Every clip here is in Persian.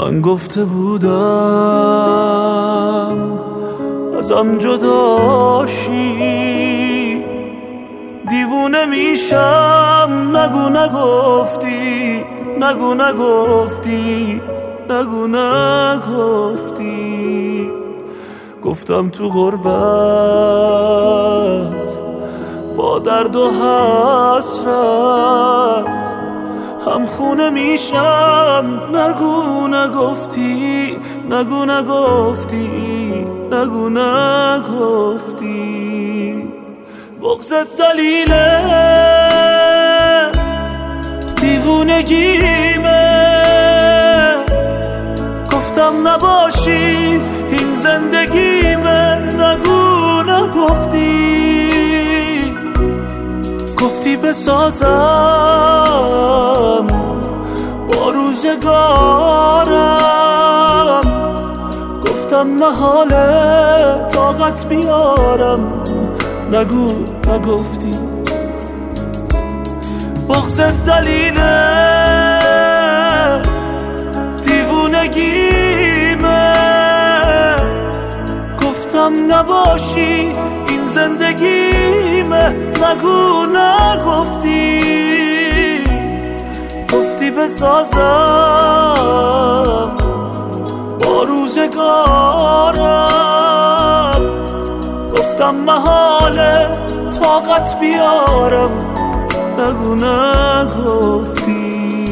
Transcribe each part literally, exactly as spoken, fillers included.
من گفته بودم ازم جداشی، دیوونه میشم. نگو نگفتی، نگو نگفتی، نگو نگفتی. گفتم تو غربت با درد و حسرت هم خونه میشم. نگو نگفتی، نگو نگفتی، نگو نگفتی. بغضت دلیله دیوونگیمه. گفتم نباشی این زندگیمه. نگو نگفتی، گفتی بسازم با روزگارم. گفتم محاله طاقت بیارم. نگو نگفتی. بغضت دلیله دیوونگیمه. گفتم نباشی این زندگیمه. نگو نگفتی، گفتی بسازم با روزگارم. گفتم محاله طاقت بیارم. نگو نگفتی.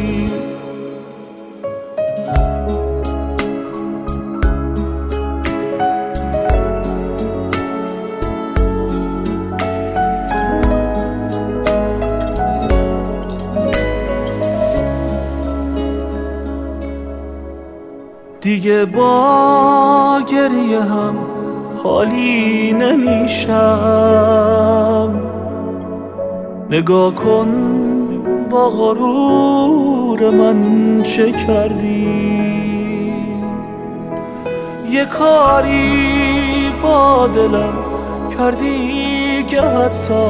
دیگه با گریه هم خالی نمیشم. نگاه کن با غرور من چه کردی. یه کاری با دلم کردی که حتی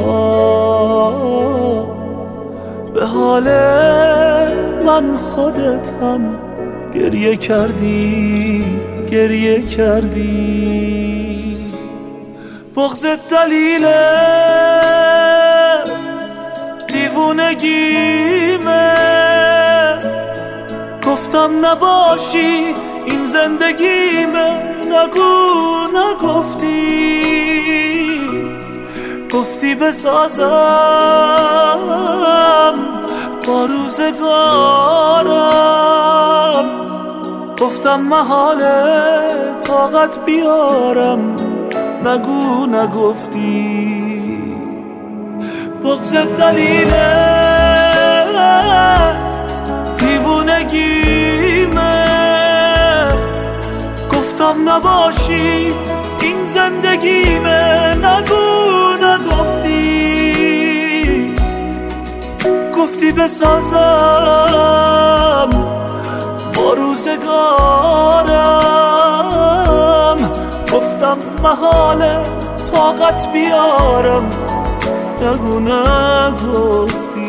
به حال من خودت هم گریه کردی، گریه کردی. بغضت دلیله دیوونگیمه. گفتم نباشی این زندگیمه. نگو نگفتی، گفتی بسازم با روزگارم. گفتم محاله طاقت بیارم. نگو نگفتی. بغضت دلیله دیوونگیمه. گفتم نباشی این زندگیمه. نگو نگفتی، گفتی بسازم با روزگارم. گفتم محاله طاقت بیارم. نگو نگفتی.